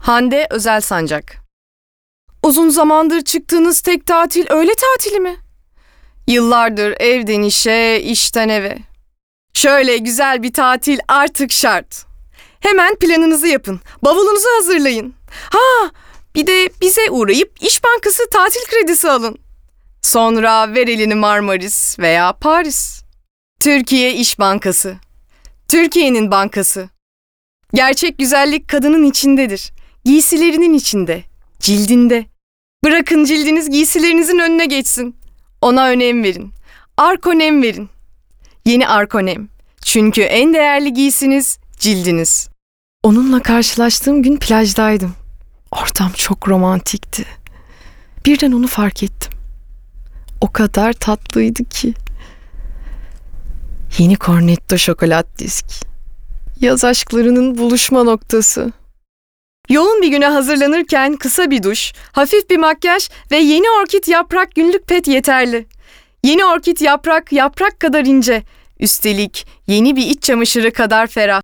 Hande Özel Sancak. Uzun zamandır çıktığınız tek tatil öğle tatili mi? Yıllardır evden işe, işten eve. Şöyle güzel bir tatil artık şart. Hemen planınızı yapın, bavulunuzu hazırlayın. Bir de bize uğrayıp İş Bankası tatil kredisi alın. Sonra ver elini Marmaris veya Paris. Türkiye İş Bankası. Türkiye'nin bankası. Gerçek güzellik kadının içindedir. Giysilerinin içinde, cildinde. Bırakın cildiniz giysilerinizin önüne geçsin. Ona önem verin. Arkonem verin. Yeni Arkonem. Çünkü en değerli giysiniz cildiniz. Onunla karşılaştığım gün plajdaydım. Ortam çok romantikti. Birden onu fark ettim. O kadar tatlıydı ki. Yeni Cornetto şokolat disk. Yaz aşklarının buluşma noktası. Yoğun bir güne hazırlanırken kısa bir duş, hafif bir makyaj ve yeni orkid yaprak günlük pet yeterli. Yeni orkid yaprak kadar ince. Üstelik yeni bir iç çamaşırı kadar ferah.